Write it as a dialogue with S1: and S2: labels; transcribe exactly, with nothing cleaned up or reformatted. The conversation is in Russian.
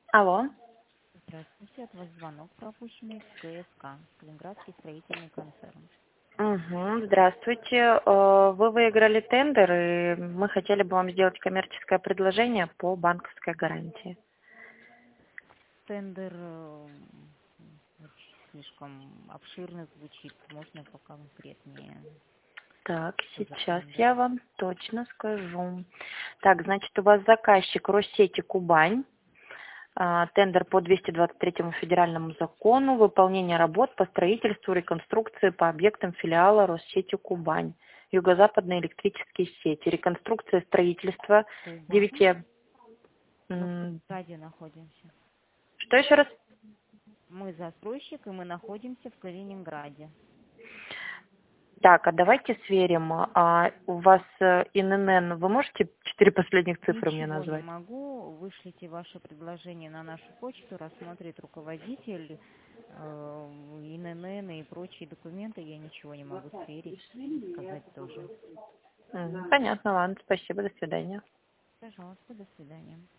S1: Алло.
S2: Здравствуйте, от вас звонок пропущенный с КСК, Калининградский строительный концерн.
S1: Угу. Здравствуйте. Э, Вы выиграли тендер, и мы хотели бы вам сделать коммерческое предложение по банковской гарантии.
S2: Тендер э, очень слишком обширно звучит, можно пока конкретнее,
S1: Так,
S2: что за
S1: сейчас
S2: тендер?
S1: я вам точно скажу. Так, значит, у вас заказчик Россети Кубань. А, Тендер по двести двадцать третьему федеральному закону. Выполнение работ по строительству, реконструкции по объектам филиала Россети Кубань. Юго-западные электрические сети. Реконструкция строительства
S2: Кубань.
S1: девяти...
S2: Мы в
S1: м,
S2: Калининграде находимся.
S1: Что еще раз?
S2: Мы застройщик, и мы находимся в Калининграде.
S1: Так, а давайте сверим. А у вас э, ИНН, вы можете четыре последних цифры мне
S2: Ничего не
S1: назвать?
S2: могу. Вышлите ваше предложение на нашу почту, рассмотрит руководитель, э, ИНН и прочие документы. Я ничего не могу сверить и сказать тоже.
S1: М, Понятно, ладно, спасибо, до свидания.
S2: Пожалуйста, до свидания.